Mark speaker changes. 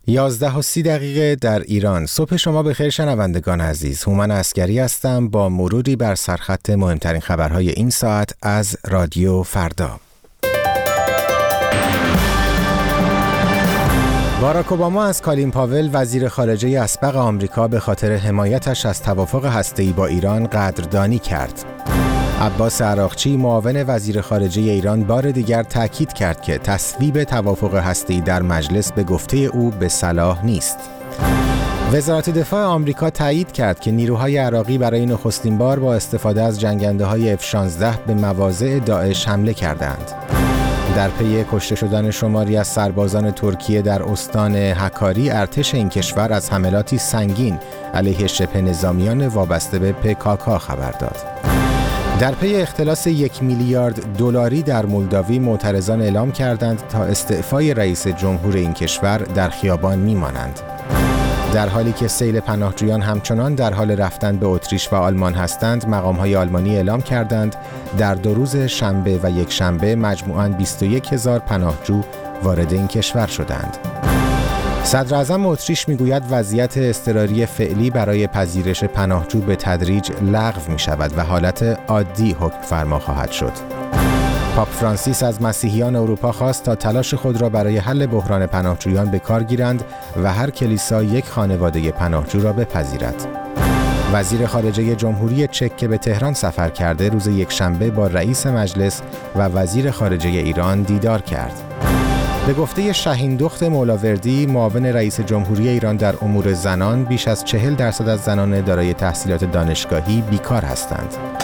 Speaker 1: 11:30 در ایران. صبح شما بخیر شنوندگان عزیز. هومن عسگری هستم با مروری بر سرخط مهمترین خبرهای این ساعت از رادیو فردا. باراک اوباما از کالین پاول وزیر خارجه اسبق آمریکا به خاطر حمایتش از توافق هسته‌ای با ایران قدردانی کرد. عباس عراقچی معاون وزیر خارجه ایران بار دیگر تأکید کرد که تصویب توافق هسته‌ای در مجلس به گفته او به صلاح نیست. وزارت دفاع آمریکا تایید کرد که نیروهای عراقی برای نخستین بار با استفاده از جنگنده‌های F-16 به مواضع داعش حمله کردند. در پی کشته شدن شماری از سربازان ترکیه در استان هکاری، ارتش این کشور از حملاتی سنگین علیه شبه نظامیان وابسته به PKK خبر داد. در پی اختلاس 1 میلیارد دلاری در مولداوی، معترضان اعلام کردند تا استعفای رئیس جمهور این کشور در خیابان میمانند. در حالی که سیل پناهجویان همچنان در حال رفتن به اتریش و آلمان هستند، مقام‌های آلمانی اعلام کردند در 2 روز شنبه و یک شنبه مجموعاً 21,000 پناهجو وارد این کشور شدند. صدر اعظم اتریش میگوید وضعیت اضطراری فعلی برای پذیرش پناهجو به تدریج لغو می شود و حالت عادی حکم فرما خواهد شد. پاپ فرانسیس از مسیحیان اروپا خواست تا تلاش خود را برای حل بحران پناهجویان به کار گیرند و هر کلیسا یک خانواده پناهجو را بپذیرد. وزیر خارجه جمهوری چک که به تهران سفر کرده، روز یکشنبه با رئیس مجلس و وزیر خارجه ایران دیدار کرد. به گفته شهین دخت مولاوردی، معاون رئیس جمهوری ایران در امور زنان، بیش از 40% از زنان دارای تحصیلات دانشگاهی بیکار هستند.